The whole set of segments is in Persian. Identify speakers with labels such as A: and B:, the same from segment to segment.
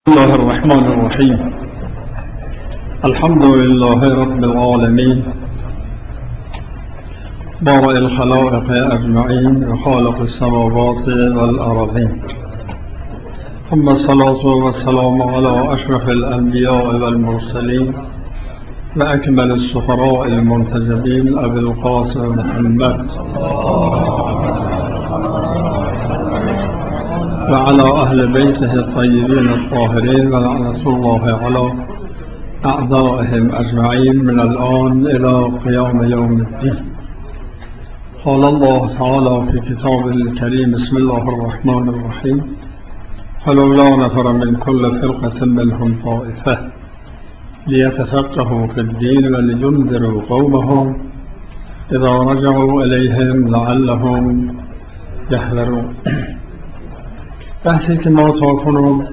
A: بسم الله الرحمن الرحيم. الحمد لله رب العالمين بارئ الخلائق أجمعين وخالق السماوات والأرضين، ثم الصلاة والسلام على أشرف الأنبياء والمرسلين وأكمل السفراء المنتجبين أبي القاسم محمد وعلى أهل بيته الطيبين الطاهرين، ولعنة الله على أعدائهم أجمعين من الآن إلى قيام يوم الدين. قال الله تعالى في كتابه الكريم: بسم الله الرحمن الرحيم. فلولا نفر من كل فرقة منهم طائفة ليتفقهوا في الدين ولينذروا قومهم إذا رجعوا إليهم لعلهم يحذرون. بحثی که ما تاکنون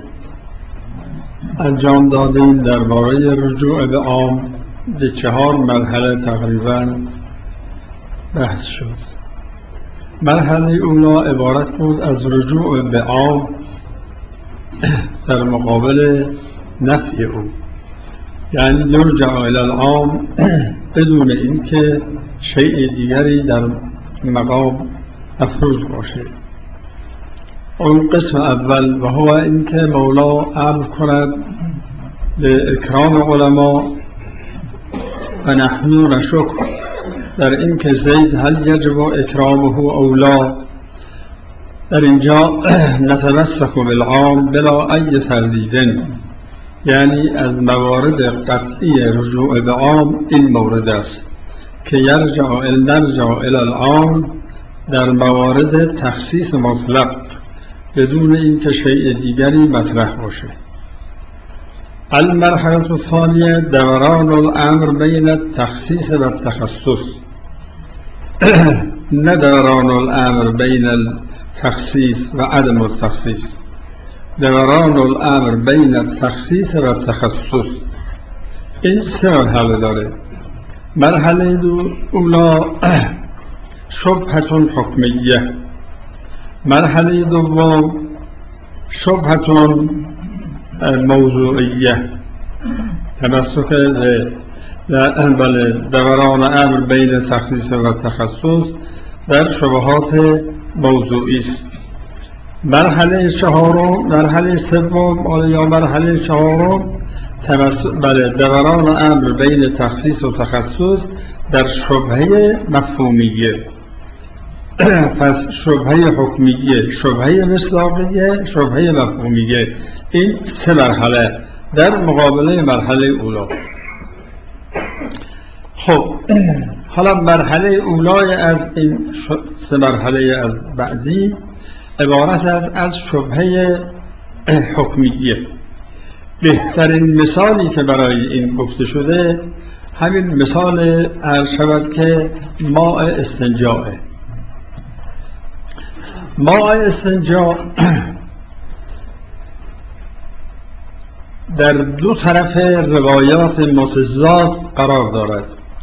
A: انجام دادیم درباره رجوع به عام به 4 مرحله تقریبا بحث شد. مرحله اولا عبارت بود از رجوع به عام در مقابل نفی او، یعنی یرجع الی العام بدون اینکه شیء دیگری در مقام مفروض باشه. اون قسم اول و هو اینکه مولا امر کند به اکرام علما و نحن نشکر در اینکه زید هل یجب اکرامه او لا. در اینجا نتمسک بالعام بلا ای تردید، یعنی از موارد قطعی رجوع به عام این مورد است که نرجع الی العام در موارد تخصیص مطلق بدون اینکه شیء دیگری مطرح باشه. المرحله الثانیه دوران الامر بین التخصیص و التخصص، نه دوران الامر بین التخصیص و عدم التخصیص، دوران الامر بین التخصیص و التخصص. این 3 مرحله داره. مرحله اولا شبهة حکمیه، مرحله دوم شبهة موضوعیه، تمسک دوران امر بین تخصیص و تخصص در شبهات موضوعی است. مرحله سوم یا مرحله چهارم دوران امر بین تخصیص و تخصص در شبهه مفهومیه. پس شبهه حکمیه، شبهه مصداقیه، شبهه مفهومیه، این 3 مرحله در مقابله مرحله اولا. خب حالا مرحله اولای از این 3 مرحله از بعدی عبارت از شبهه حکمیه. بهترین مثالی که برای این گفته شده همین مثال عرض شود که ماء استنجاء. ماء استنجاء در 2 طرف روایات متضاد قرار دارد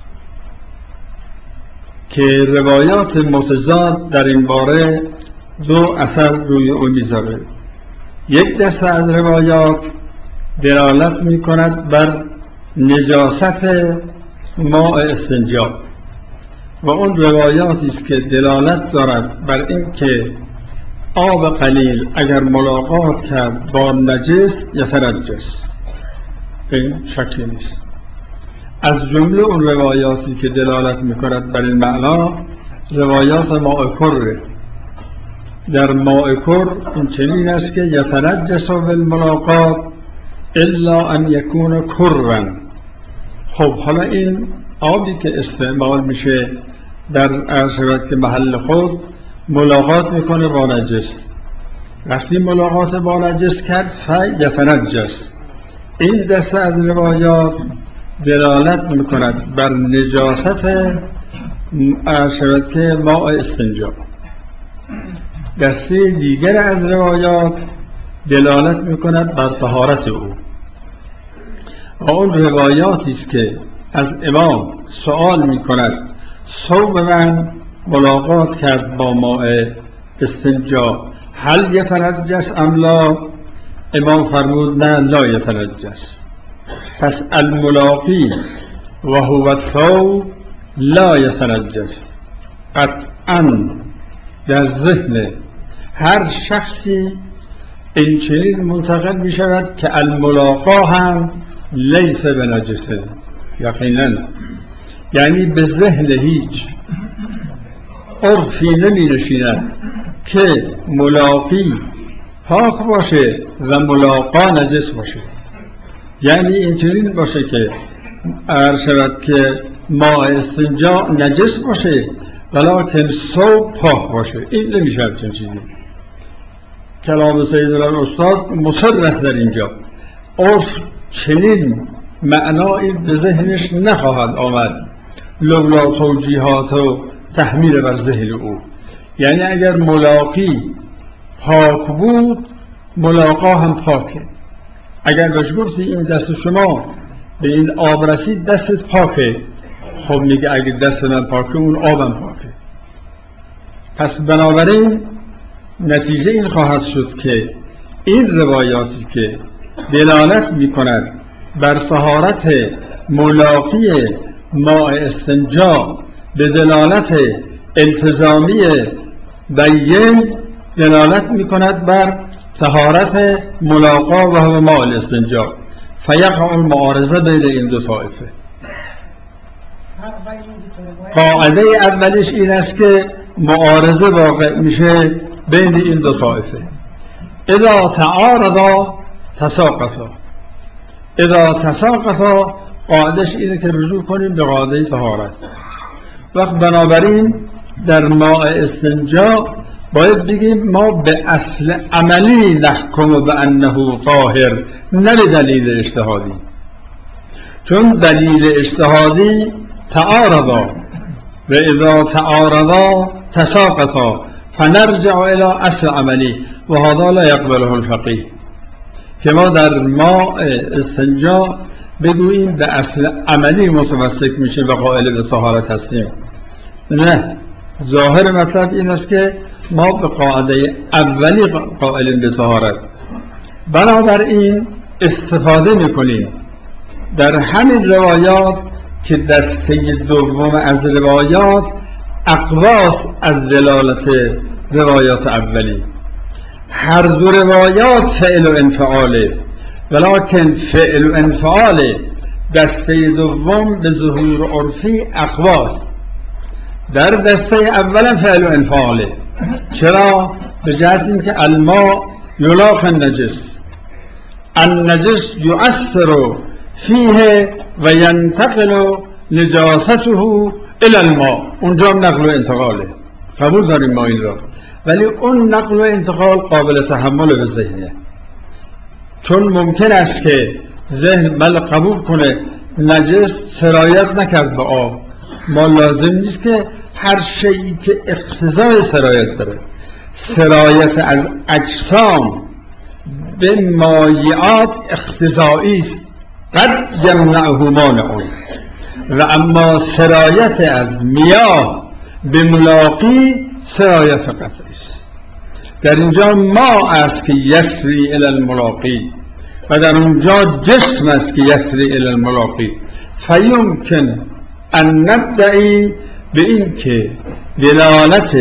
A: که روایات متضاد در این باره 2 اثر روی او میذاره. یک دسته از روایات دلالت می کند بر نجاست ماء استنجاء و اون روایاتی است که دلالت دارد بر این که آب قلیل اگر ملاقات کرد با نجس یتنجس، این شکی نیست. از جمله اون روایاتی که دلالت میکند بر این معنا روایات ماء کره. در ماء کر این چنین است که یتنجس بالملاقات الا ان یکون کرا. خب حالا این آبی که استعمال میشه در عرض که محل خود ملاقات میکنه با نجس، وقتی ملاقات با نجس کرد یتنجس. این دسته از روایات دلالت میکند بر نجاست عرض که ماء استنجا. دسته دیگر از روایات دلالت میکند بر طهارت او و اون روایاتی است که از امام سوال میکند ثوب من ملاقات کرد با ماء استنجا هل یتنجس ام لا، امام فرمود نه لا یتنجس. پس الملاقی و هو الثوب لا یتنجس. قطعا در ذهن هر شخصی این چنین منتقل می شود که الملاقا هم لیس بنجسه، یقینا. یعنی به ذهن هیچ عرفی نمی نشیند که ملاقی پاک باشه و ملاقا نجس باشه. یعنی این چنین باشه که اگر شود که ماء استنجا نجس باشه ولکن ثوب پاک باشه، این نمی شود چنین چیزی. کلام سیدالعالاستاد مصر است در اینجا. عرف چنین معنایی به ذهنش نخواهد آمد لولا توجیهات و تحمیل بر ذهن او. یعنی اگر ملاقی پاک بود ملاقا هم پاکه. اگر بهش گفتی این دست شما به این آب رسید دستت پاکه، خب میگه اگر دست من پاکه اون آبم پاکه. پس بنابراین نتیجه این خواهد شد که این روایاتی که دلالت میکند بر طهارت ملاقی ماء استنجا به دلالت التزامی بین دلالت میکند بر طهارت ملاقا و هو ماء الاستنجا، فیقع المعارضه بین این دو طائفه. قاعده اولیش این است که معارضه واقع میشه بین این دو طائفه. اذا تعارضا تساقطا. اذا تساقطا قاعدش اینه که رجوع کنیم به قاعده طهارت. وقت بنابراین در ماء استنجا باید بگیم ما به اصل عملی نحکم به انه طاهر، نه به دلیل اجتهادی. چون دلیل اجتهادی تعارضا و اذا تعارضا تساقطا فنرجع الى اصل عملی و هذا لا يقبله الفقيه. که ما در ماء استنجا بگوییم به اصل عملی متمسک میشیم و قائل به طهارت هستیم. نه، ظاهر مطلب این است که ما به قاعده اولی قائلیم به طهارت. بنابراین استفاده میکنیم در همین روایات که دسته دوم از روایات اقواس از دلالت روایات اولی. هر دو روایات فعل و انفعاله، ولکن فعل و انفعال دسته دوم به ظهور عرفی اقواس. در دسته اولم فعل و انفعاله. چرا؟ به جهت اینکه الماء یلاقی النجس، النجس یؤثر فیه و ینتقل نجاسته الى الماء. اونجا نقل و انتقاله، قبول داریم ما این را، ولی اون نقل و انتقال قابل تحمل به ذهنه. چون ممکن است که ذهن بل قبول کنه نجس سرایت نکرد به آب. ما لازم نیست که هر شیئی که اقتضای سرایت داره، سرایت از اجسام به مایعات اقتضایی است، قد یمنعه مانع. و اما سرایت از میاه به ملاقی سرایت قطعی است. در اینجا ما است که یسری الی الملاقی و در اونجا جسم است که یسری الی الملاقی. فیمکن ان ندعی به این که دلالت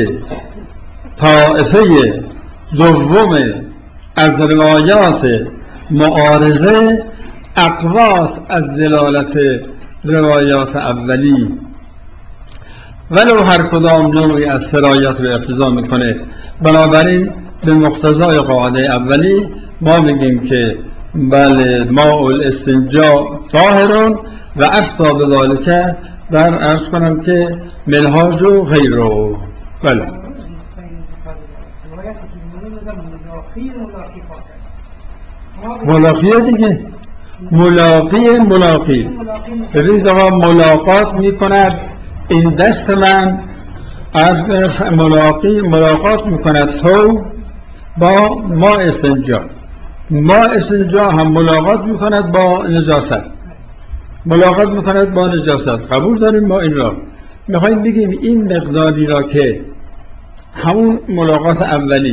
A: طائفه دوم از روایات معارضه اقواس از دلالت روایات اولی، ولو هر کدام نوعی از سرایت رو اقتضا میکنه. بنابراین به مقتضای قاعده اولی ما میگیم که بله ماء الاستنجا طاهرون و افتا بذالک در عرض کنم که منهاج و غیره. بله ملاقیه دیگه، ملاقی ببینید آقا ملاقات میکند این دست من از ملاقات میکند ثوب با ماء استنجا. ماء استنجا هم ملاقات میکند با نجاست، ملاقات میکند با نجاست. قبول داریم ما این را. میخواییم بگیم این مقداری را که همون ملاقات اولی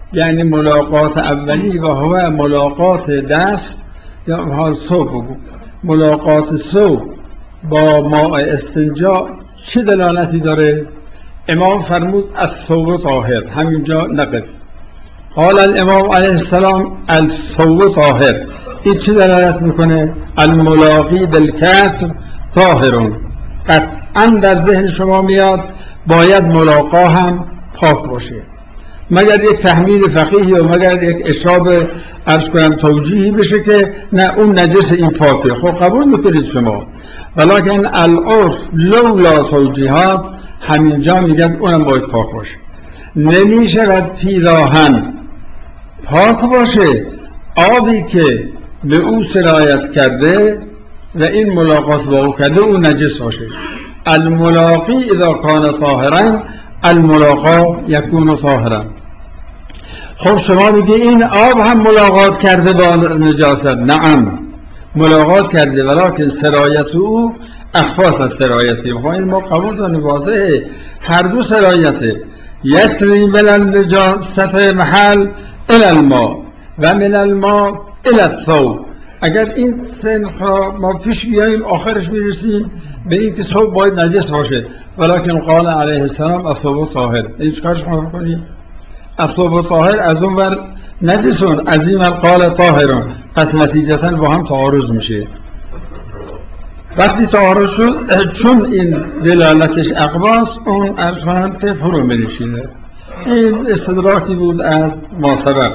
A: یعنی ملاقات اولی و هو ملاقات دست یا حال صبح بگو ملاقات صبح با ماء استنجا چه دلالتی داره؟ امام فرمود الثوب طاهر، همینجا نقف. قال الامام علیه السلام الثوب طاهر، این چه دلالت میکنه؟ الملاقی بالکسر طاهرون، قطعا در ذهن شما میاد باید ملاقا هم پاک باشه، مگر یک تحمیل فقیهی و مگر یک اشراب عرض کنم توجیهی بشه که نه اون نجس این پاکه. خب قبول میکنید شما، ولیکن العرف لولا توجیهات همینجا میگن اونم باید پاک باشه. نمیشود پیراهن پاک باشه آبی که به او سرایت کرده و این ملاقات با او کرده او نجس باشه. الملاقی اذا کان طاهرا الملاقا یکون طاهرا. خب شما میگه این آب هم ملاقات کرده با نجاست. نعم ملاقات کرده، ولیکن سرایت او اخفاف از سرایتی. این ما قبول داریم، واضحه هر دو سرایته. یسری من النجاست محل الى الماء و من الماء الى الثوب. اگر این سنخ ما پیش بیاییم آخرش میرسیم به این که ثوب باید نجس باشه، ولیکن قال علیه السلام الثوب طاهر. این چکارش ما کنیم؟ الثوب طاهر از اون ور نجسون، از این ور قال طاهرون، پس نتیجتا با هم تعارض میشه. وقتی تعارض شد چون این دلالتش اقواس، اون عرض کنند که فرو می‌نشینه. این استدراکی بود از ما سبق.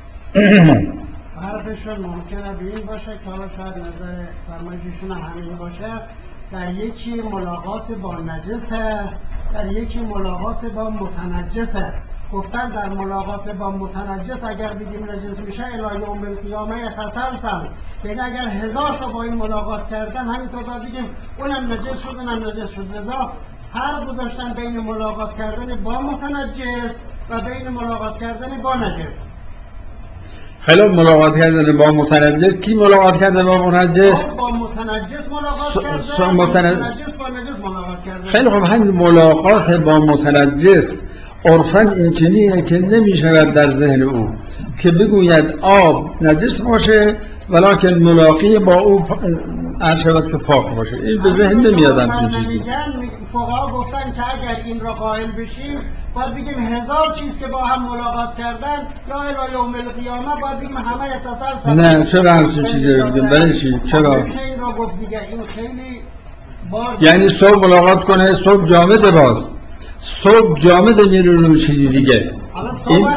B: حرفشون ممکنه به این باشه که حالا شاید نظر فرمایششون همین باشه، در یکی ملاقات با نجسه، در یکی ملاقات با متنجسه. گفتن در ملاقات با متنجس اگر بگیم نجس میشه الی یوم القیامه تسلسل، یعنی اگر 1000 تا با این ملاقات کردن همینطور باید بگیم اونم نجس شد اونم نجس شد. لذا فرق گذاشتن بین ملاقات کردن با متنجس و بین ملاقات کردن با نجس.
A: خیلی ملاقات کردن با متنجس، کی ملاقات کرده با متنجس؟
B: با متنجس ملاقات کردن، متنجس با نجس ملاقات کردن.
A: خیلی خب، همین ملاقات با متنجس عرفاً این چنینه که نمی شود در ذهن او که بگوید آب نجس باشه ولیکن ملاقی با او عرض شود که پاک باشه. این به ذهن نمیاد همچین چیزی.
B: فقها گفتن که اگر این را قائل بشیم باید بگیم 1000 چیز که با هم ملاقات کردن یا الی یوم القیامه باید بگیم همه اتصال.
A: نه چرا همچین چیزی رو بگیم؟ برای چی؟ چرا؟
B: این را گفت دیگه، این خیلی
A: یعنی صبح ملاقات کنه، صبح جامد باز، صبح جامد میره رو چیزی دیگه. این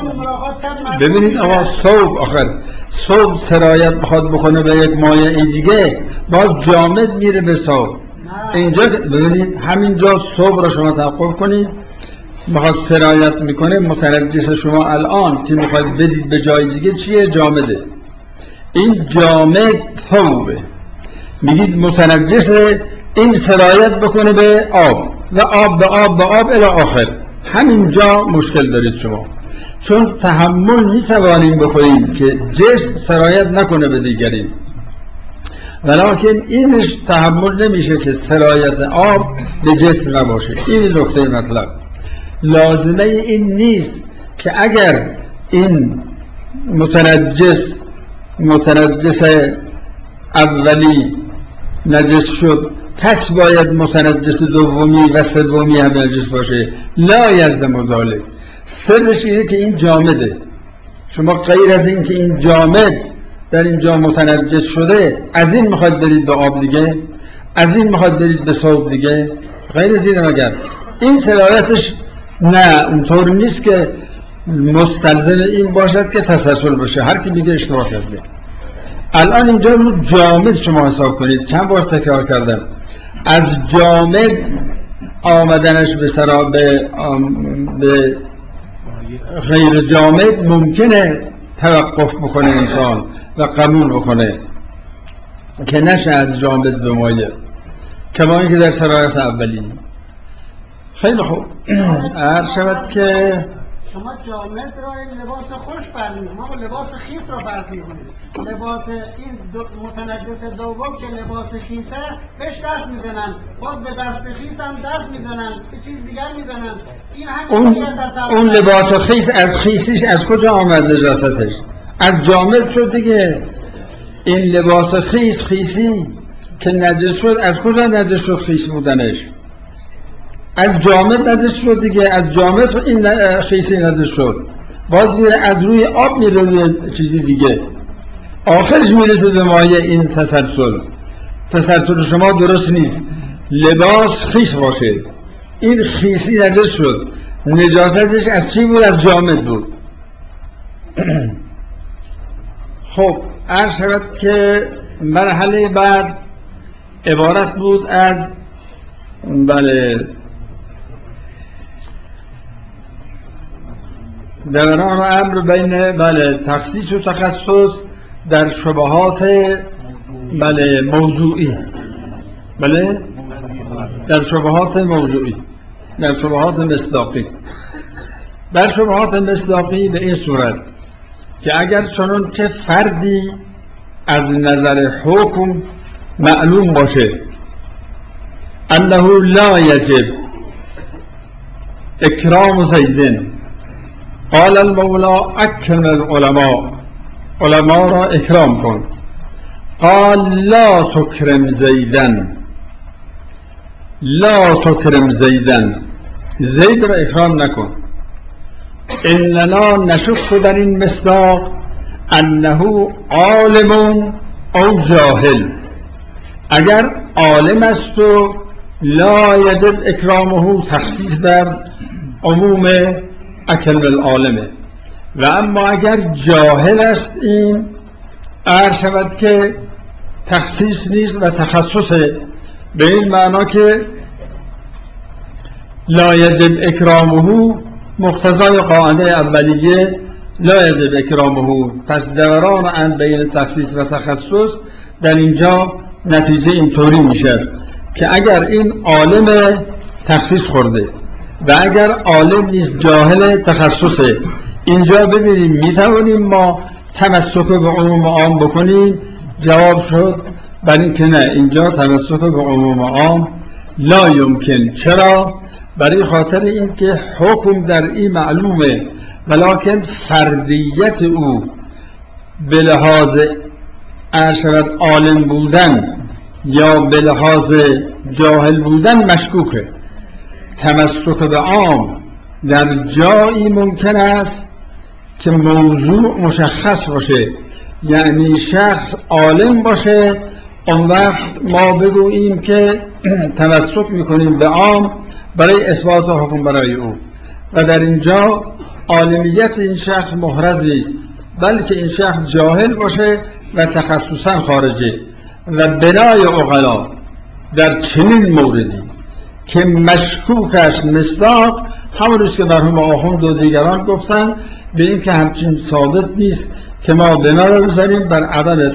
A: ببینید آقا صبح آخر صبح سرایت بخواد بکنه به یک مایه دیگه باز جامد میره به صبح. اینجا ببینید همینجا صبح رو شما توقف کنید، بخواد سرایت میکنه متنجس شما الان که میخواد بدید به جای دیگه چیه؟ جامده. این جامد ثوبه، میگید متنجس این سرایت بکنه به آب و آب به آب به آب الی آخر. همینجا مشکل دارید شما، چون تحمل میتوانیم بکنیم که جسم سرایت نکنه به دیگری، ولیکن اینش تحمل نمیشه که سرایت آب به جسم نباشه. این نکته مطلب. لازمه این نیست که اگر این متنجس اولی نجس شد پس باید متنجس دومی و سومی هم نجس باشه. لا یلزم ذلک. سرش اینه که این جامده. شما غیر از این که این جامد در اینجا متنجس شده از این میخواد برید به آب دیگه، از این میخواد برید به ثوب دیگه، غیر از این مگر این سرایتش نه اونطور نیست که مستلزم این باشد که تسلسل باشه. هر کی میگه اشتباه کرده. الان اینجا رو جامد شما حساب کنید، چند بار تکرار کردم، از جامد آمدنش به غیر جامد ممکنه توقف بکنه انسان و قبول بکنه که نشه از جامد به مایه، کما اینکه در شرایط اولی. خیلی خوب عرض شود که
B: شما جامد را این لباس خوش برمی‌کنید، ما لباس خیس را فرض می‌کنیم. لباس این متنجس دوم که لباس خیسه بهش دست میزنن، باز به دست خیس هم دست میزنن، به چیز دیگر میزنن. این هم
A: اون لباس خیس از خیسیش از کجا آمد نجاستش؟ از جامد شد دیگه. این لباس خیسی که نجس شد، از کجا نجس شد خیس بودنش؟ از جامد نجس شد دیگه. از جامد این خیسی نجس شد، باز میره از روی آب میره روی چیزی دیگه، آخرش میرسه به مایه. این تسلسل شما درست نیست. لباس خیس باشه، این خیسی نجس شد، نجاستش از چی بود؟ از جامد بود. خب عرض شود که مرحله بعد عبارت بود از دوران امر بین تخصیص و تخصص در شبهات موضوعی، در شبهات موضوعی، در شبهات مصداقی. در شبهات مصداقی به این صورت که اگر چنان که فردی از نظر حکم معلوم باشه انه لا یجب اکرام زیدن، قال المولا اکرم العلماء، علماء را اکرام کن. قال لا تکرم زیدن، لا تکرم زیدن، زید را اکرام نکن. اننا نشک در این مصداق انه عالم او جاهل. اگر عالم است و لا یجب اکرامه، تخصیص در عموم اکرم العالمه، و اما اگر جاهل است این عرض شود که تخصیص نیست و تخصصه، به این معنا که لا یجب اکرامه مقتضای قاعده اولیه لا یجب اکرامه. پس دوران بین تخصیص و تخصص در اینجا نتیجه اینطوری میشه که اگر این عالم تخصیص خورده و اگر عالم نیست جاهل تخصصه، اینجا ببینیم میتوانیم ما تمسک به عموم عام بکنیم؟ جواب شد بر این که نه، اینجا تمسک به عموم عام لا یمکن. چرا؟ برای خاطر این که حکم در این معلومه، ولکن فردیت او به لحاظ ارشد عالم بودن یا به لحاظ جاهل بودن مشکوکه. تمسک به عام در جایی ممکن است که موضوع مشخص باشه، یعنی شخص عالم باشه، اون وقت ما بگوییم که تمسک میکنیم به عام برای اثبات حکم برای او، و در اینجا عالمیت این شخص محرز نیست، بلکه این شخص جاهل باشه و تخصصا خارجه. و بنای عقلا در چنین موردی که مشکوک است مصداق، همون روز که مرحوم آخوند و دیگران گفتن به این که همچین ثابت نیست که ما بنا رو بذاریم بر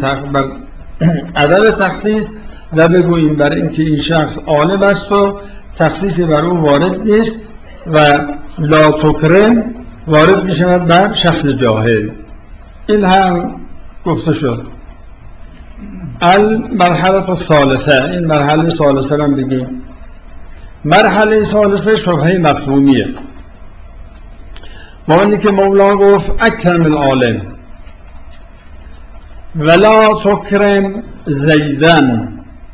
A: عدم تخصیص و بگوییم بر این که این شخص عالم است و تخصیصی بر او وارد نیست و لا تکرم وارد می شود بر شخص جاهل. این هم گفته شد. المرحله الثالثه، این مرحله ثالثه رو بگیم. مرحله ثالثه شبهه مفهومیه. معنی که مولا گفت اکرم العالم ولا تکرم زیدن.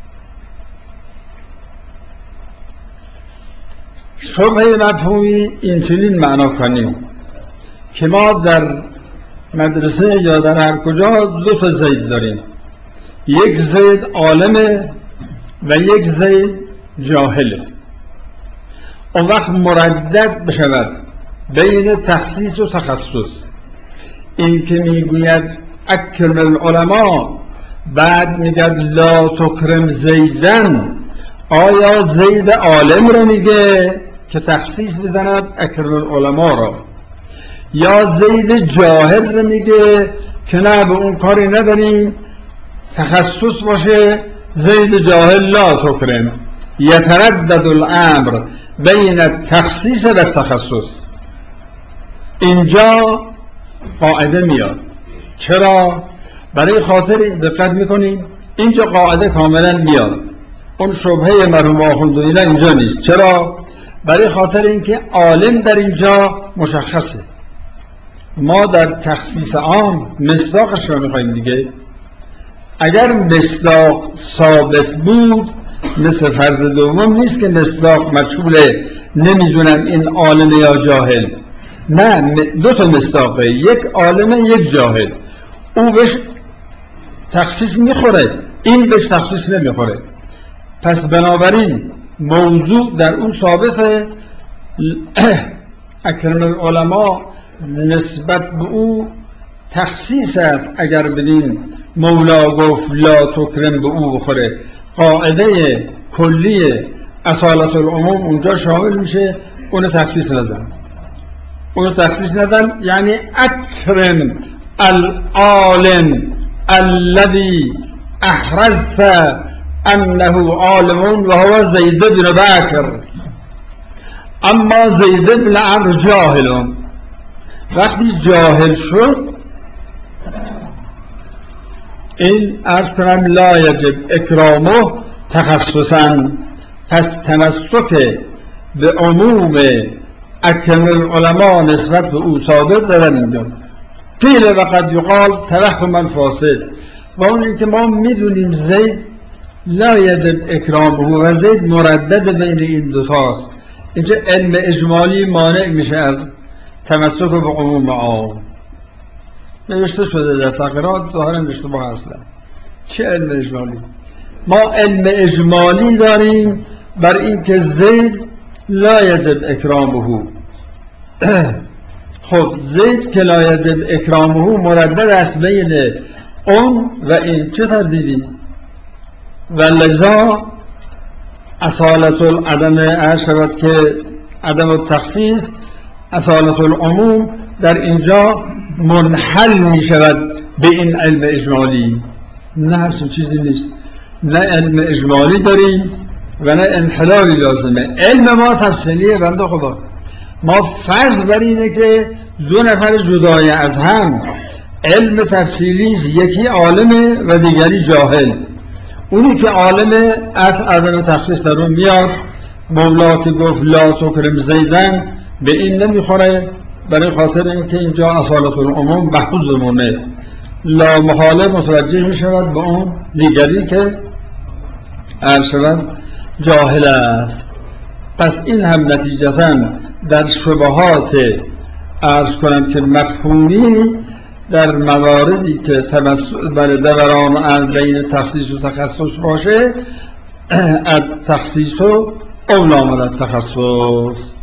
A: شبهه مفهومی این چنین معنا کنیم که ما در مدرسه یا در هر کجا دو تا زید داریم، یک زید عالمه و یک زید جاهله. اون وقت مردد بشود بین تخصیص و تخصص. این که میگوید اکرم العلماء بعد میگد لا تکرم زیدن، آیا زید عالم رو میگه که تخصیص بزند اکرم العلماء را، یا زید جاهل رو میگه که نه به اون کاری نداریم، تخصص باشه زید جاهل لا تکرم. یتردد الامر بین التخصیص و التخصص. اینجا قاعده میاد. چرا؟ برای خاطر دقت میکنیم اینجا قاعده کاملا میاد، اون شبهه مرحوم آخوند و اینا اینجا نیست. چرا؟ برای خاطر اینکه عالم در اینجا مشخصه. ما در تخصیص عام مصداقش رو میخواییم دیگه. اگر مصداق ثابت بود مثل فرض دوم نیست که مصداق مجهوله، نمیدونم این عالم یا جاهل. نه، دو تا مصداقه، یک عالم یک جاهل. او بهش تخصیص میخوره، این بهش تخصیص نمیخوره. پس بنابراین موضوع در اون ثابته. اکرم العلماء نسبت به او تخصیص است. اگر بدین مولا گفت لا تکرم به او بخوره، قاعده کلی اصالت العموم اونجا شامل میشه، اون تخصیص ندن. یعنی اکرم العالم الذي احرزت انه عالم و هو زید بن بکر، اما زید بن عمرو جاهل. وقتی جاهل شد این عرض کنم لا یجب اکرامه تخصصا. پس تمسک به عموم اکرم العلماء نسبت به او ثابت دارن اینجا. قیل و قد یقال توهما فاسد، و اون اینکه ما میدونیم زید لا یجب اکرامه و زید مردد بین این دوتاست. اینجا علم اجمالی مانع میشه از تمسک به عموم عام. نوشته شده در تقرات، ظاهرا اشتباه اصلا. چه علم اجمالی؟ ما علم اجمالی داریم بر این که زید لا یجب اکرامه. خب زید که لا یجب اکرامه مردد است بین اون و این، چه تردیدی؟ و لذا اصالت العدم اشارت که عدم التخصیص اصالت العموم در اینجا منحل می شود به این علم اجمالی. نه همچین چیزی نیست، نه علم اجمالی داریم و نه انحلالی لازمه. علم ما تفصیلیه بنده خدا. ما فرض بر اینه که دو نفر جدای از هم علم تفصیلی، یکی عالمه و دیگری جاهل. اونی که عالمه از عدم تخصیص در اون میاد. مولا که گفت لا تکرم زیدن به این نمیخوره، برای خاطر اینکه اینجا اصالت العموم محفوظ بمونه. لا محاله متوجه میشود به اون دیگری که ارشد جاهل است. پس این هم نتیجتاً در شبهات عرض کنم که مفهومی در مواردی که دوران بین تخصیص و تخصص باشه، تخصیص و اولا من التخصص.